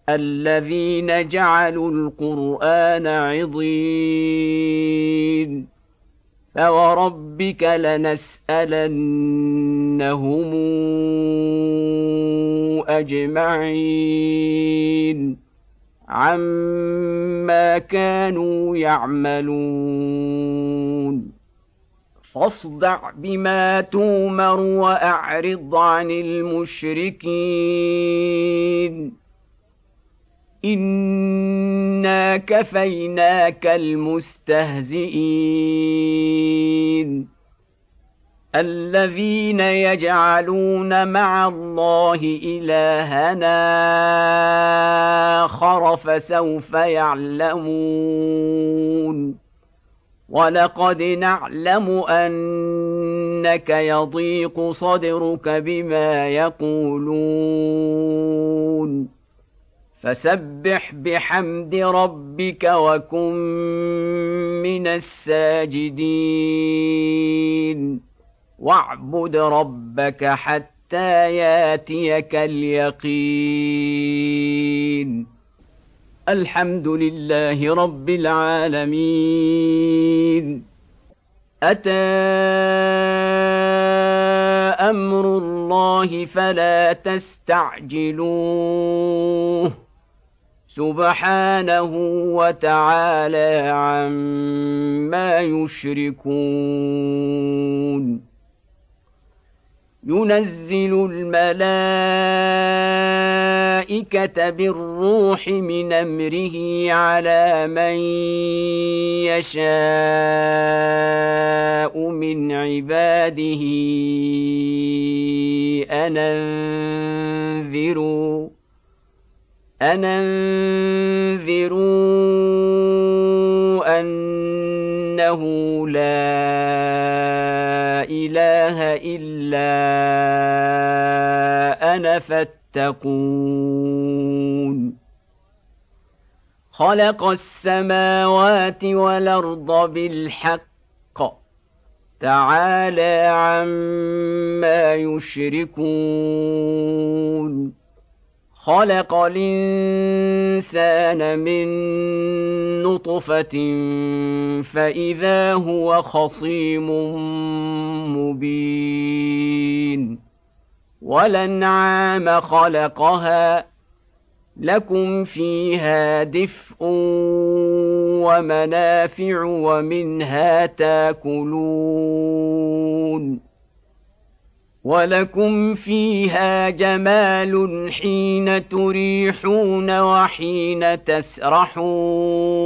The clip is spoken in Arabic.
الذين جعلوا القرآن عضين فوربك لنسألنهم أجمعين عما كانوا يعملون فاصدع بما تومر وأعرض عن المشركين إنا كفيناك المستهزئين الذين يجعلون مع الله إلهنا آخر فسوف يعلمون ولقد نعلم أنك يضيق صدرك بما يقولون فسبح بحمد ربك وكن من الساجدين واعبد ربك حتى ياتيك اليقين الحمد لله رب العالمين أتى أمر الله فلا تستعجلوه سبحانه وتعالى عما يشركون ينزل الملائكة بالروح من أمره على من يشاء من عباده أن أنذروا أنه لا إله إلا أنا فاتقون خلق السماوات والأرض بالحق تعالى عما يشركون خلق الإنسان من نطفة فإذا هو خصيم مبين والأنعام خلقها لكم فيها دفء ومنافع ومنها تاكلون ولكم فيها جمال حين تريحون وحين تسرحون